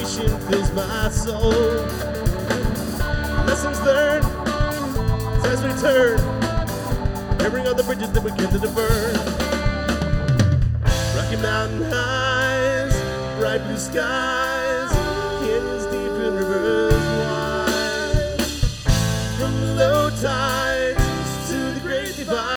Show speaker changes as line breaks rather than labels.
Inspiration fills my soul. Lessons learned as we turn, covering all the bridges that we can to burn. Rocky Mountain highs, bright blue skies.